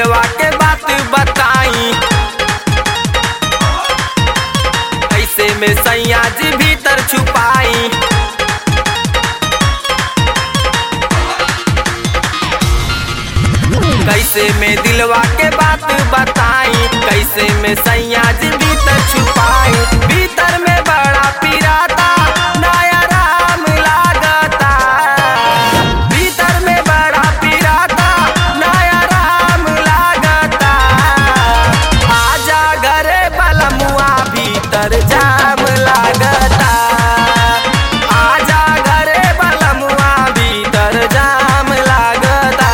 दिलवा के बात बताई, कैसे में सैया जी भीतर छुपाई। कैसे में दिलवा के बात बताई, कैसे में सैया जी भीतर छुपाई। भीतर में बड़ा पिराता नया राम लागता, भीतर में बड़ा पिराता नया राम लागता। आजा घरे बलमुआ भीतर जाम लागता, आजा घरे बलमुआ भीतर जाम लागता।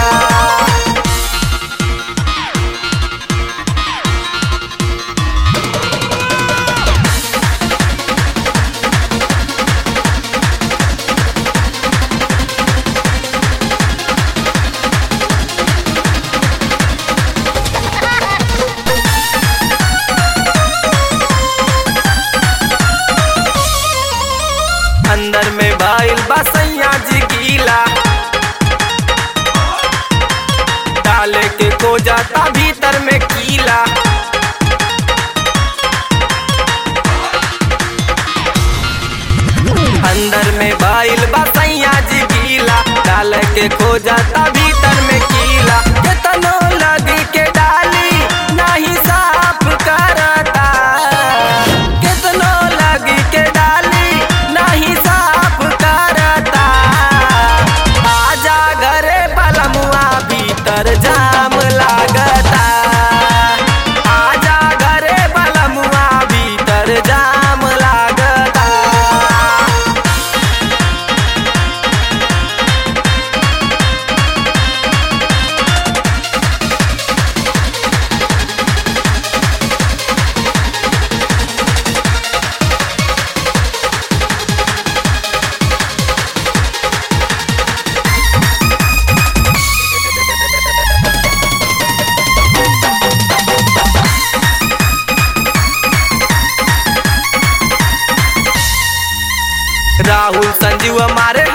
अंदर में भइल बा सैया जी गीला, डाले के को जाता भीतर में कीला। अंदर में भइल बा सैया जी गीला, डाले के को जाता भीतर में कीला। केतनो लगी के डाली नहीं साफ करता, केतनो लगी के डाली नहीं साफ करता। आजा घरे बलमुआ भीतर जाम लागता, आजा घरे बलमुआ भीतर जाम लागता। राहुल संजीव हमारे